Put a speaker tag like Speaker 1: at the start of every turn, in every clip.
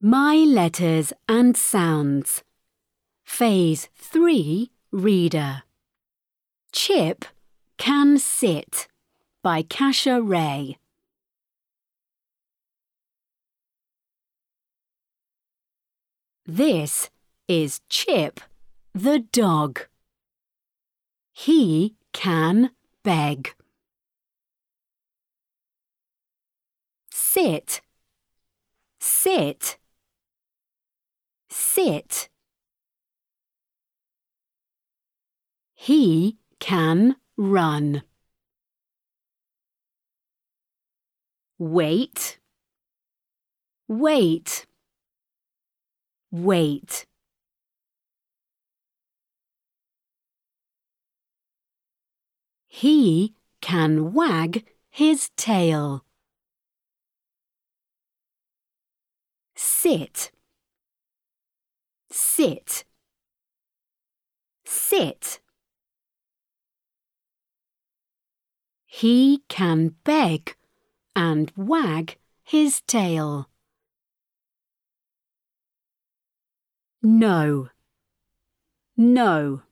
Speaker 1: My Letters and Sounds. Phase 3 Reader. Chip Can Sit by Kasha Ray. This is Chip the dog. He can beg. Sit, sit, sit. He can run. Wait, wait, wait. He can wag his tail. Sit, sit, sit. He can beg and wag his tail. No, no,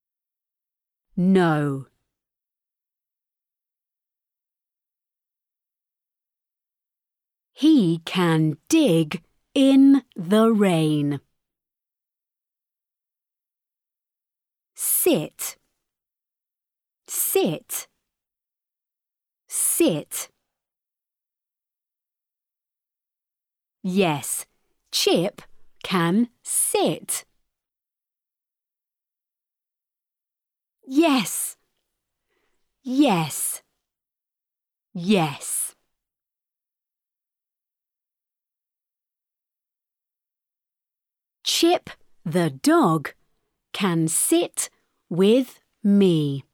Speaker 1: no. He can dig in the rain. Sit, sit, sit. Yes, Chip can sit. Yes, yes, yes. Chip the dog can sit with me.